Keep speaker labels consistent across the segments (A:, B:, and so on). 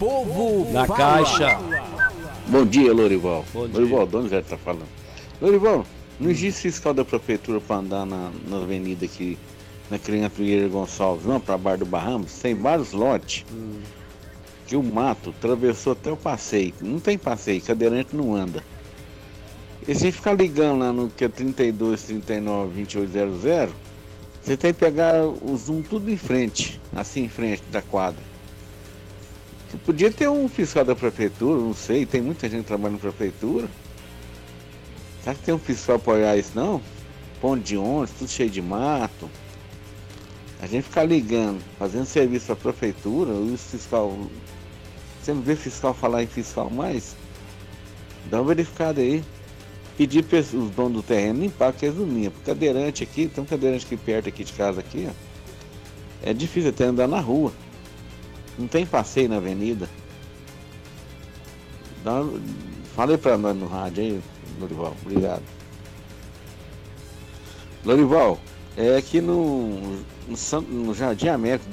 A: povo
B: na
A: fala.
B: Caixa.
C: Bom dia, Lorival.
B: Bom dia.
C: Lorival, de onde já está falando? Lorival, não existe fiscal da prefeitura para andar na avenida aqui, na Criança Vieira Gonçalves, não, para Bar do Barramos? Tem vários lotes que o mato atravessou até o passeio. Não tem passeio, cadeirante não anda. E se ficar ligando lá no que é 32, 39, 2800, você tem que pegar o zoom tudo em frente, assim em frente da quadra. Você podia ter um fiscal da prefeitura, não sei, tem muita gente trabalhando na prefeitura. Será que tem um fiscal para apoiar isso não? Ponto de ônibus, tudo cheio de mato. A gente ficar ligando, fazendo serviço para a prefeitura, e os fiscal. Você não vê fiscal falar em fiscal mais? Dá uma verificada aí. Pedir para os donos do terreno limpar, porque é zuminha. Porque cadeirante aqui, tem um cadeirante aqui perto aqui de casa aqui, ó. É difícil até andar na rua. Não tem passeio na avenida. Falei para nós no rádio aí, Lorival. Obrigado. Lorival, é aqui no Jardim América.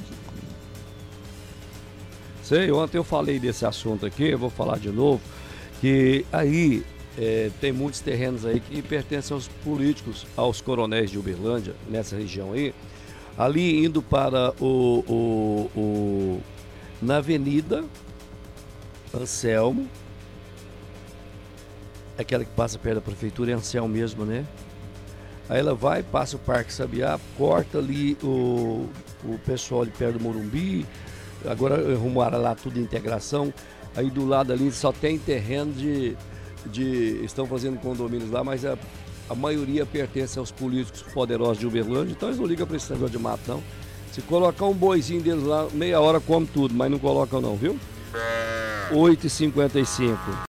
B: Sei, ontem eu falei desse assunto aqui, eu vou falar de novo, que aí tem muitos terrenos aí que pertencem aos políticos, aos coronéis de Uberlândia, nessa região aí, ali indo para na Avenida Anselmo, aquela que passa perto da prefeitura, é Anselmo mesmo, né? Aí ela vai, passa o Parque Sabiá, corta ali o pessoal ali perto do Morumbi, agora arrumaram lá tudo em integração, aí do lado ali só tem terreno estão fazendo condomínios lá, mas a maioria pertence aos políticos poderosos de Uberlândia, então eles não ligam para esse negócio de mato não. Se colocar um boizinho deles lá, meia hora come tudo, mas não colocam não, viu? 8h55.